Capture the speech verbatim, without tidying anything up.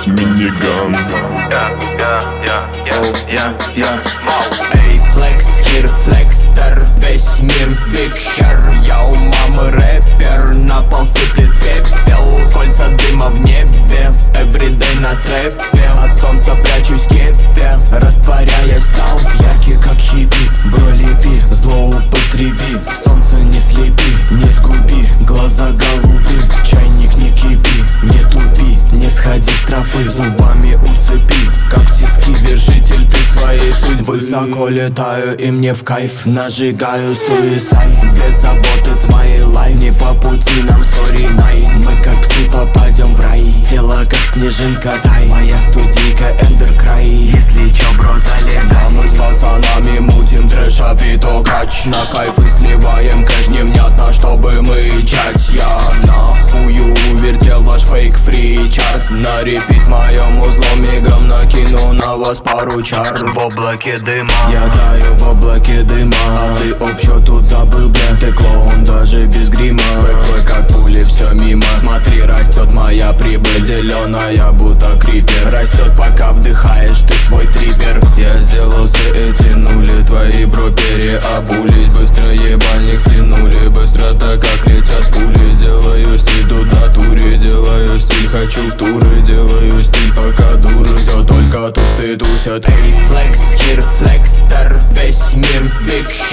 весь миниган. Эй, флекс, хир, флекстер, весь мир биг хер. Я у мамы рэпер, на пол сыплет пепел. Кольца дыма в небе, эвридей на трэпе. От солнца прячусь в кепе, растворяясь стал яркий как хиппи. Бро, лепи, злоупотреби, солнце не слепи, не сгуби, глаза голуби. Чайник не кипи, не тупи, не сходи с тропы, зубами уцепи, как тиски, вершитель ты своей судьбы. Высоко летаю и мне в кайф, нажигаю суисай. Без заботы моей лайф, не по пути нам, сори, най. Мы как псы попадем в рай, тело как снежинка тай. Моя студийка эндеркрай, если чё, бро, залетай. Мы с пацанами мутим трэш, а бито кач. На кайфы сливаем кэш, невнятно, чтобы мычать. Я нахую вертел ваш фейк-фри чарт. На репит моем узлом мигом накину на вас пару чар. В облаке дыма я таю, в облаке дыма. А ты об чё тут забыл, бля? Ты клоун даже без грима. Свой как пули, все мимо. Смотри, растет моя прибыль, зеленая будто крипер. Растет, пока вдыхаешь ты свой трипер. Я сделал все эти нули, твои бро переобулись. Быстро ебальник стянули, быстро так как летят пули. Делаю стиль тут в натуре, делаю стиль, хочу в туры. Делаю стиль, пока дуры, все только тусты тусят. Эй, флекс, хир, флекстер, весь мир биг